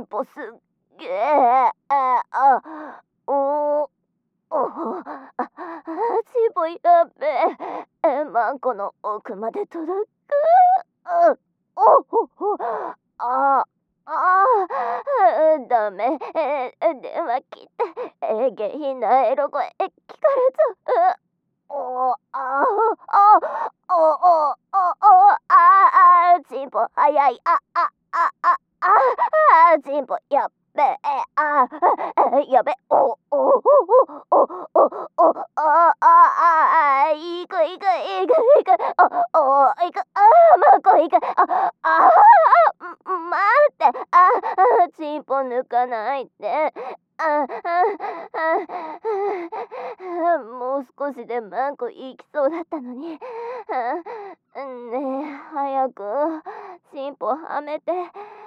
ポすっげえ。おお、チンポやべえ。マンコの奥まで届く。あダメ。電話切って。下品なエロ声聞かれちゃう。おあおおおチンポ早い。チンポやっべえ。やべ。いく。いく。マコいく。待って。チンポ抜かないで。もう少しでマンコ行きそうだったのに。ねえ、早くチンポはめて。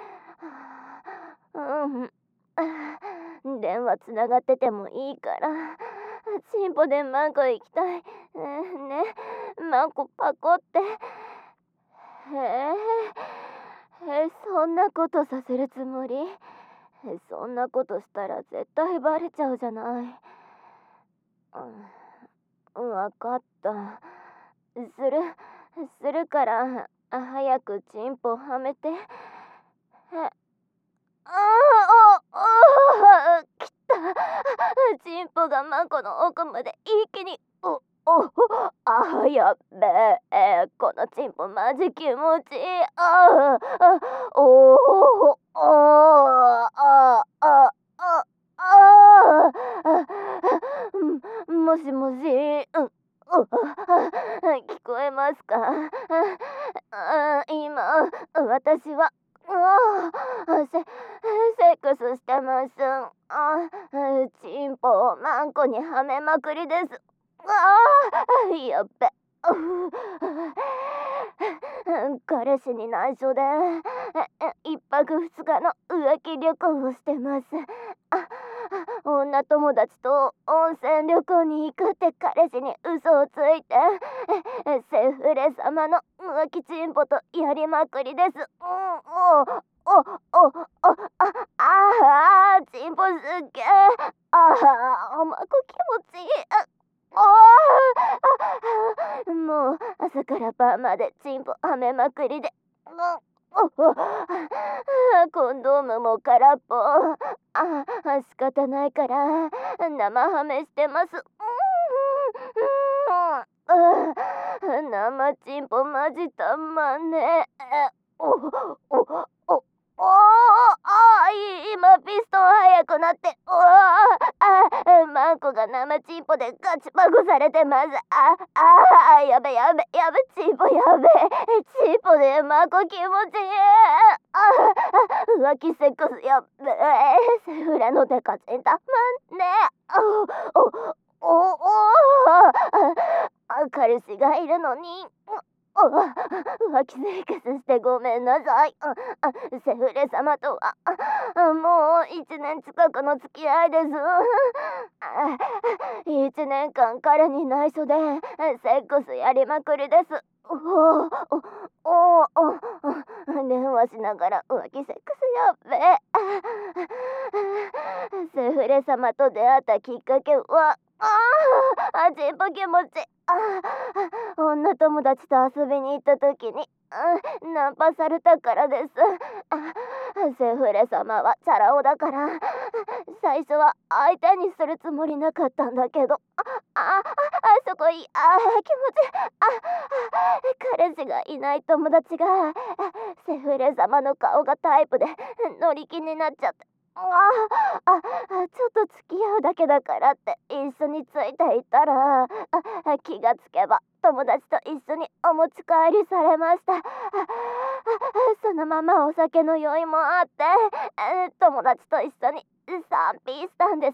電話つながっててもいいからチンポでマンコ行きたい。ね、マンコパコって。そんなことさせるつもり？そんなことしたら絶対バレちゃうじゃない。わかった。するから早くチンポはめて。来た。チンポがマンコの奥まで一気に。やっべえ。このチンポマジ気持ちいい。もしもし。聞こえますか？今私はセックスしてます。チンポをマンコにはめまくりです。やっべ。彼氏に内緒で1泊2日の浮気旅行をしてます。女友達と温泉旅行に行くって彼氏に嘘をついてセフレ様の浮気チンポとやりまくりです。チンポすっげえ。マコ気持ちいい。もう朝から晩までチンポはめまくりで。コンドームも空っぽ。仕方ないから生ハメしてます。生チンポマジたまんねえ。今ピストン速くなってマンコが生チンポでガチパグされてます。やべチンポやべ。チンポでマンコ気持ちいい。浮気セックスやっべ。セフレのデカチンたまんねえ。彼氏がいるのに浮気セックスしてごめんなさい。セフレ様とはもう1年近くの付き合いです。1年間彼に内緒でセックスやりまくりです。電話しながら浮気セックスやっべ。セフレ様と出会ったきっかけはチンポ気持ち。女友達と遊びに行った時にナンパされたからです。セフレ様はチャラ男だから最初は相手にするつもりなかったんだけどそこいい。気持ち。彼氏がいない友達がセフレ様の顔がタイプで乗り気になっちゃって。ちょっと付き合うだけだからって一緒についていたら気がつけば友達と一緒にお持ち帰りされました。そのままお酒の酔いもあって友達と一緒に3Pしたんです。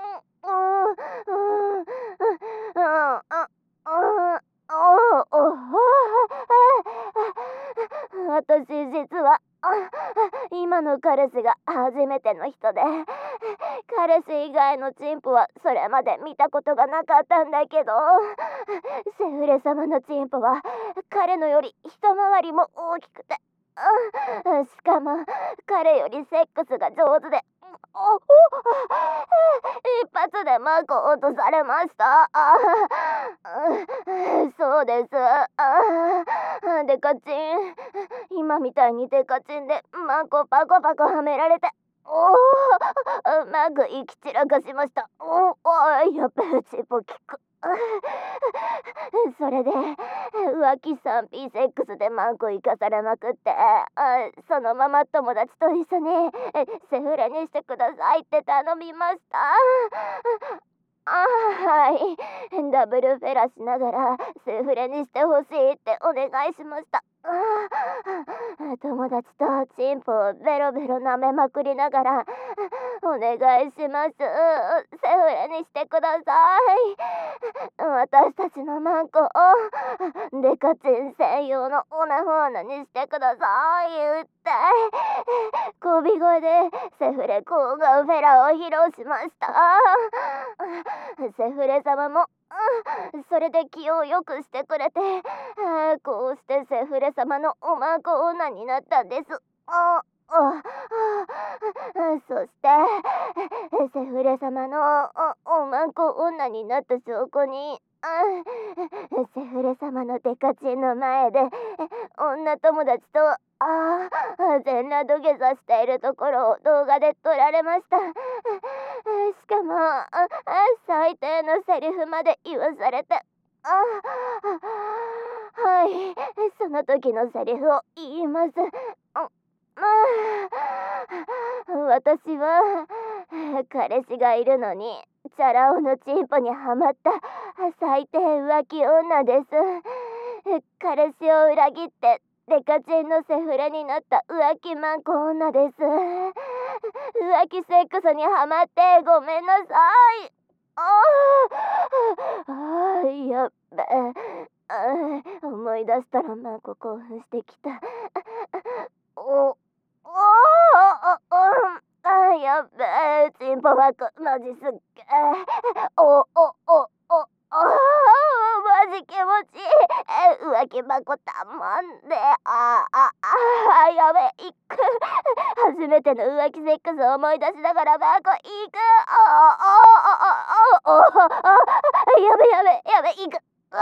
私実は今の彼氏が初めての人で彼氏以外のチンポはそれまで見たことがなかったんだけどセフレ様のチンポは彼のより一回りも大きくてしかも彼よりセックスが上手で、一発でマークを落とされました。そうです。デカチン、今みたいにデカチンでマークをパコパコはめられて、マーク行き散らかしました。やっべえ、チンポキック。それで浮気 3P セックスでマンコ生かされまくって、そのまま友達と一緒にセフレにしてくださいって頼みました。はい、ダブルフェラしながらセフレにしてほしいってお願いしました。友達とチンポをベロベロ舐めまくりながら、お願いします、セフレにしてください。私たちのマンコをデカチン専用のオナホーナにしてください言ってこび声でセフレ交換フェラを披露しました。セフレ様もそれで気をよくしてくれて、こうしてセフレ様のおまんこ女になったんです。そしてセフレ様のおまんこ女になった証拠に、セフレ様のデカチンの前で女友達と全裸土下座しているところを動画で撮られました。しかも最低のセリフまで言わされて、はい、その時のセリフを言います。私は彼氏がいるのにチャラ男のチンポにはまった最低浮気女です。彼氏を裏切ってデカチンのセフレになった浮気マンコ女です。浮気セックスにはまってごめんなさい。やっべ、思い出したらマンコ興奮してきた。やっべえ、チンポ枠マジすっげえ。マジ気持ちいい。浮気箱たまんで、やべえ、いく。初めての浮気セックスを思い出しながら箱いく。やべやべやべ、いく。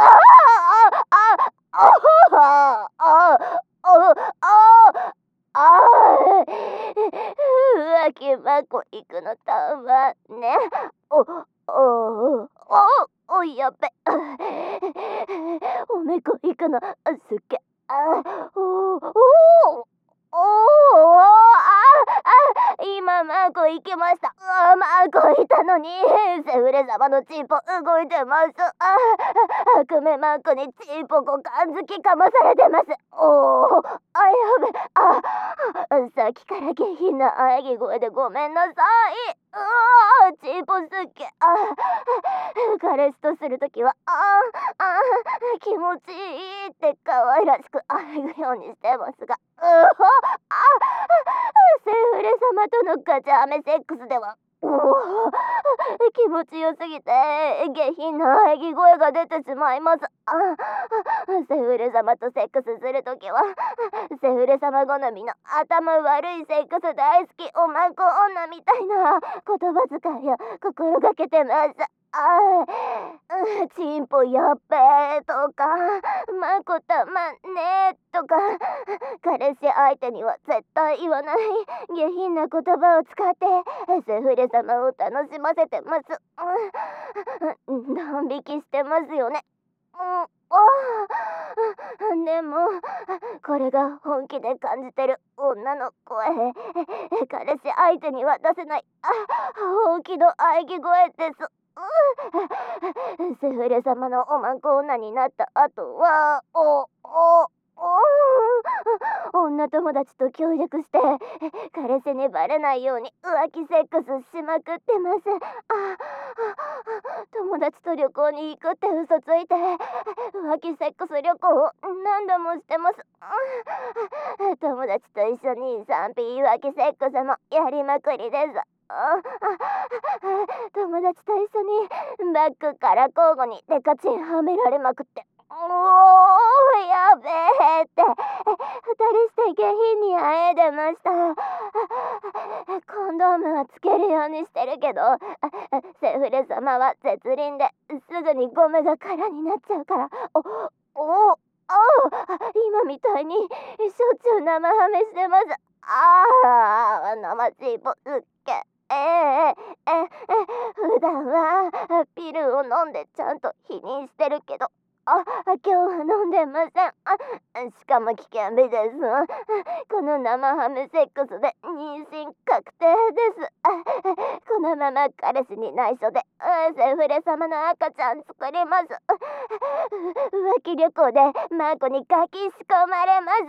浮気箱行くのたまね。やべ。おめこ行くのすっげ。今マーコ行きました。マーコいたのにセフレ様のチンポ動いてます。悪名マーコにチンポ股間づきかまされてます。やべ。さっきから下品な喘ぎ声でごめんなさい。チンポすっげ。彼氏とするときは気持ちいいって可愛らしくあぐようにしてますが、セフレ様とのガチャアメセックスでは気持ちよすぎて下品な喘ぎ声が出てしまいます。セフレ様とセックスするときはセフレ様好みの頭悪いセックス大好きおまんこ女みたいな言葉遣いを心がけてます。チンポやっべーとかマコたまんねーとか彼氏相手には絶対言わない下品な言葉を使ってセフレ様を楽しませてます。ドン引きしてますよね。でもこれが本気で感じてる女の声、彼氏相手には出せない本気の喘ぎ声です。セフレ様のおまんこ女になった後は女友達と協力して彼氏にバレないように浮気セックスしまくってます。友達と旅行に行くって嘘ついて浮気セックス旅行を何度もしてます。友達と一緒に 3P 浮気セックスもやりまくりです。友達と一緒にバッグから交互にデカチンはめられまくってやべえって二人して下品にあえいでました。コンドームはつけるようにしてるけど、セフレ様は絶倫ですぐにゴムが空になっちゃうから、今みたいにしょっちゅう生ハメしてます。生チーポすっげ普段はピルを飲んでちゃんと否認してるけど、今日は飲んでません。しかも危険日です。この生ハムセックスで妊娠確定です。このまま彼氏に内緒でセフレ様の赤ちゃん作ります。浮気旅行でマーコにガキ仕込まれます。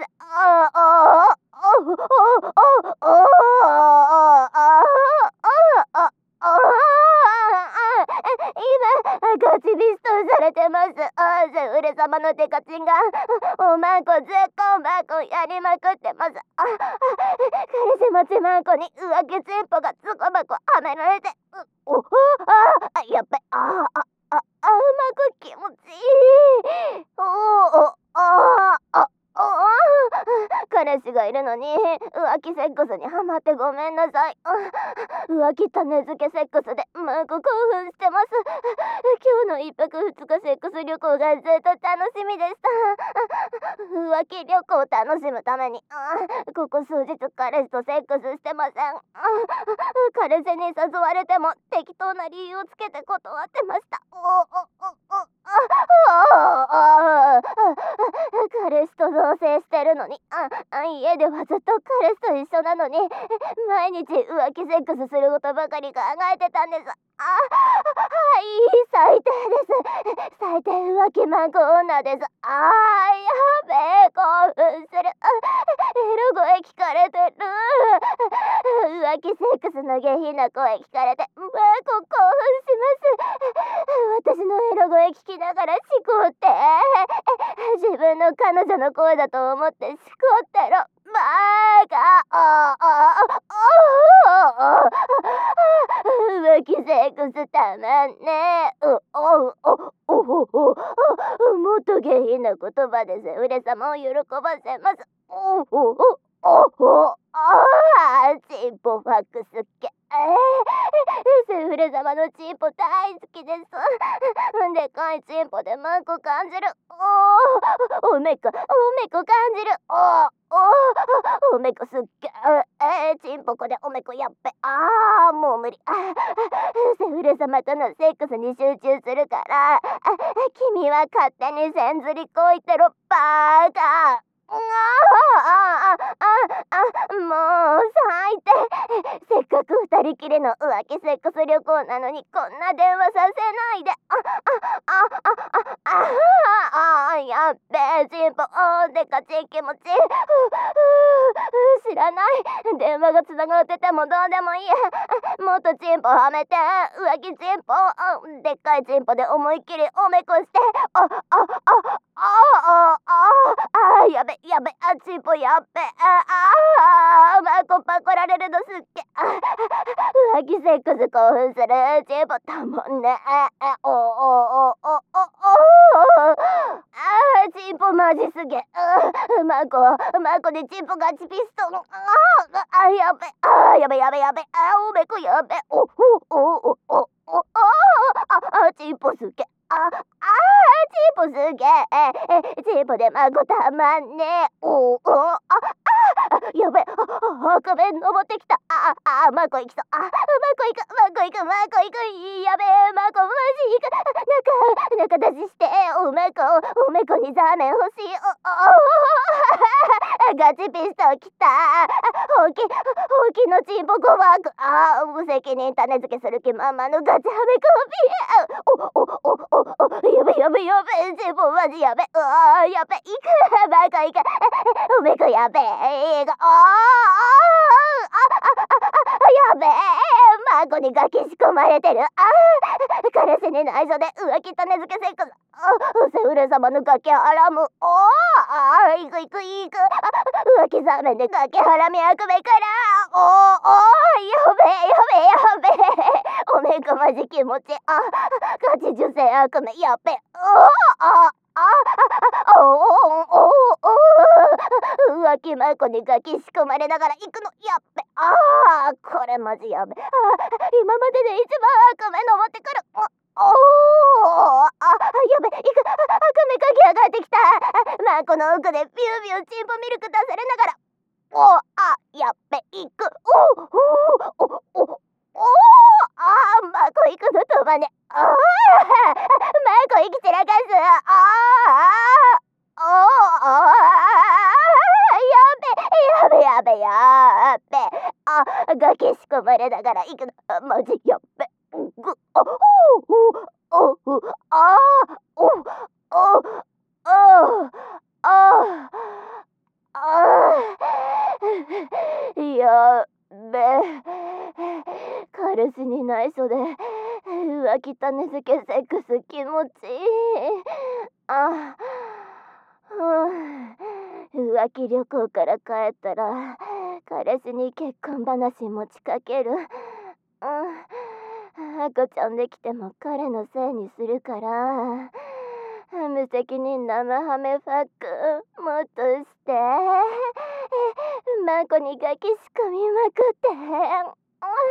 今ガチビストされてます。セフレ様のデカチンがおまんこずっこんばんこやりまくってます。彼氏持ちまんこに浮気チンポがつこばこはめられて、やっべ、まんこ気持ちいい。彼氏がいるのに浮気セックスにハマってごめんなさい。浮気種付けセックスでマンコ興奮してます。今日の1泊2日セックス旅行がずっと楽しみでした。浮気旅行を楽しむためにここ数日彼氏とセックスしてません。彼氏に誘われても適当な理由をつけて断ってました。彼氏と同棲してるのに家ではずっと彼氏と一緒なのに毎日浮気セックスすることばかり考えてたんです。最低です。最低浮気マンコ女です。やべえ興奮する。エロ声聞かれてる。浮気セックスの下品な声聞かれてマンコ興奮します。私のエロ声聞きながらしこって自分の彼女の声だと思ってしこってろバカ。浮気セックスたまんねえ。もっと下品な言葉でセフレ様を喜ばせます。チンポファックスっけ。セフレ様のチンポ大好きです。でかいチンポでマンコ感じる。おめこ感じる。おめこすっげチンポコでおめこやっべ。もう無理。セフレ様とのセックスに集中するから。君は勝手に線ずりこいてろバーカ。もう最低。せっかく二人きりの浮気セックス旅行なのにこんな電話させないで。やっべえチンポでかちん気持ち。知らない。電話がつながっててもどうでもいい。もっとチンポはめて浮気チンポでっかいチンポで思いっきりおめこして。やべチンポやっべ。マコパコられるのすっげ。浮気セックス興奮するチンポたもんね。チンポマジすげ。マコでチンポガチピストン。やべ。おめこやべ。チンポすげ。チンポすげ。チンポでマコたまんね。やべ。壁登ってきた。マコ行きそう。マコ行く。やべえマコマジ行く。中出ししておめこにザーメン欲しい。ガチピストンきた。ほうきのチンポコワーク。無責任種付けする気満々のガチハメコピー。やべチンポマジやべ。やべ行く。マコ行く。おめこやべえ。やべえマコにガキ仕込まれてる。彼氏に内緒で浮気種付けセックス。セフレ様のガキハラム。行く。浮気ザーメンでガキハラミ悪目から。やべおめこマジ気持ち。ガチ受精悪目やべ。 浮気まこにガキ仕込まれながら行くのやっべ。これマジやべ。今までで一番悪夢登ってくる。やべ、行く。悪夢かき上がってきた。まこの奥でビュービューチンポミルク出されながら。やっべ、行く。マコ行くの飛ばね。マコ行き散らかす。やべ。ガキ仕込まれながら行くの。マジやっべ。やっべ。彼氏に内緒で浮気種付けセックス気持ちいい。浮気旅行から帰ったら彼氏に結婚話持ちかける。赤ちゃんできても彼のせいにするから、無責任生ハメファックもっとしてマコにガキ仕込みまくって。